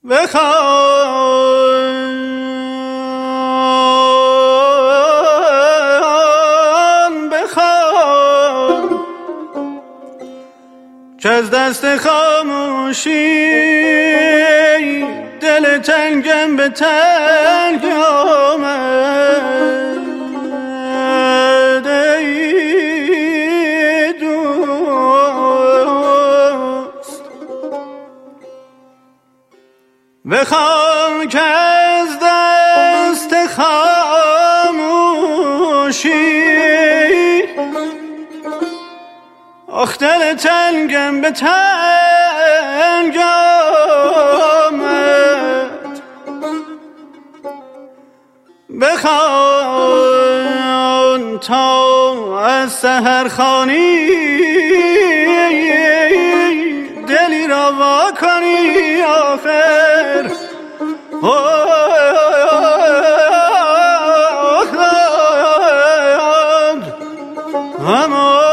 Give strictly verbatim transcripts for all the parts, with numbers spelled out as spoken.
بخوان بخوان که از دست خاموشی دل تنگم به تنگ آمد ای دوست. بخوان که از دست خاموشی آخ دل تنگم به تنگ آمد. بخوان تا از سحرخوانی دلی را وا کنی آخر اما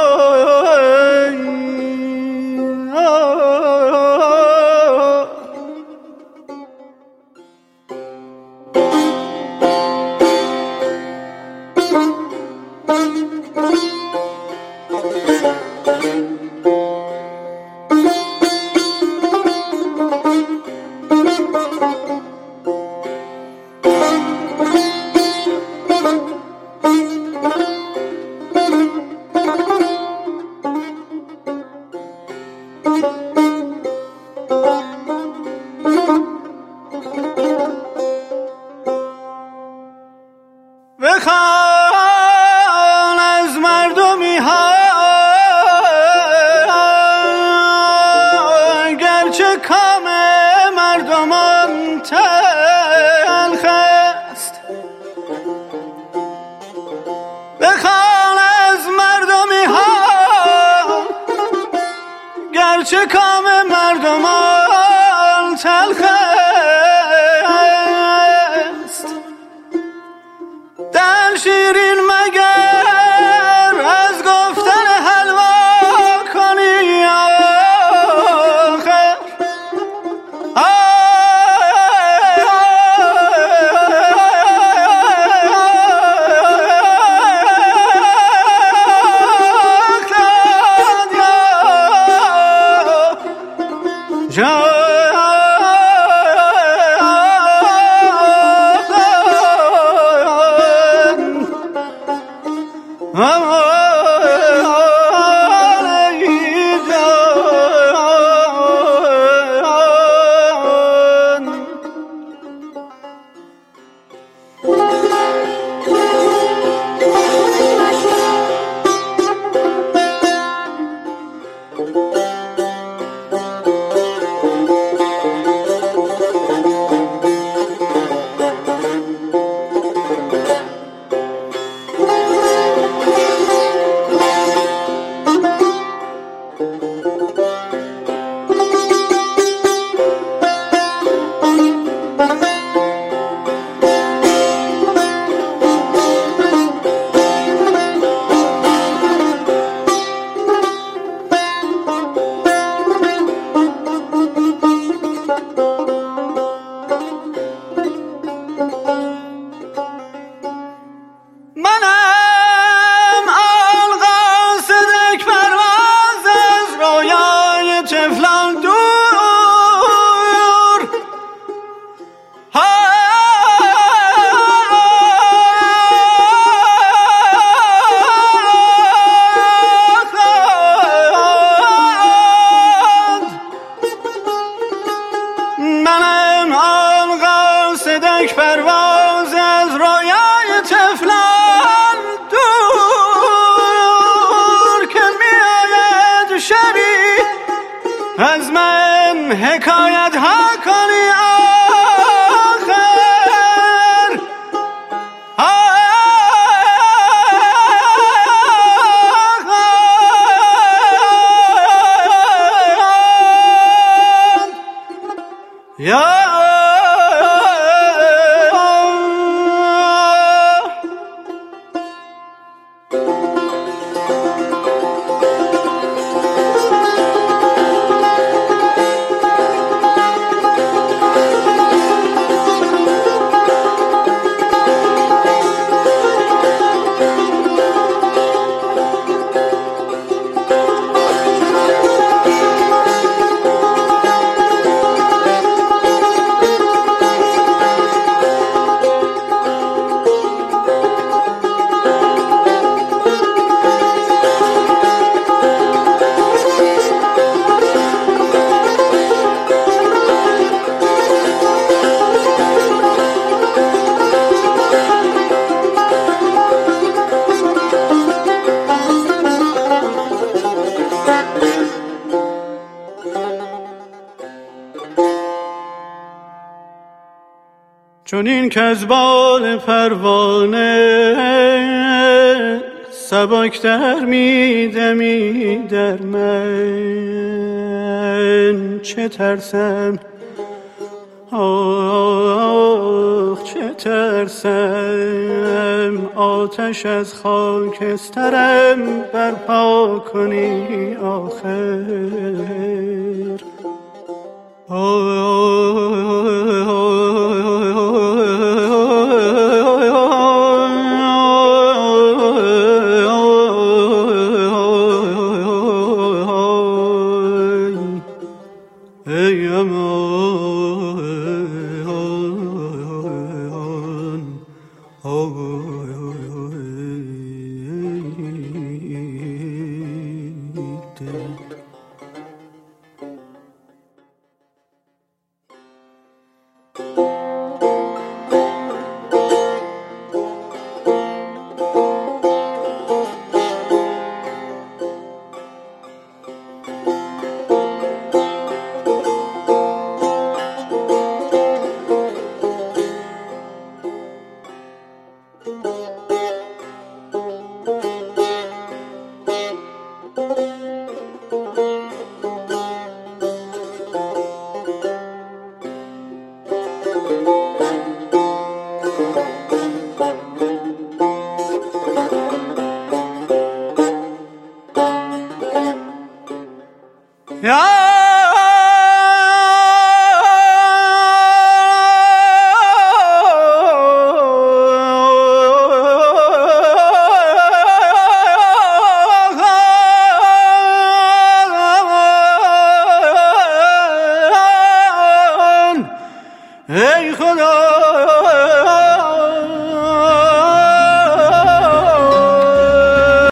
بخوان از مردمی ها گرچه کام مردمان تلخ است. بخوان از مردمی ها گرچه کام مردمان تلخ است. در شیرین مگر از گفتن حلوا کنی آخر جان یک پرواز از رویای طفلان دور که میآید شبی از من حکایت ها کنی آخر یا چون این که از بال پروانه سبکتر میدمی در من، چه ترسم آخ چه ترسم آتش از خاکسترم برپا کنی آخر. یار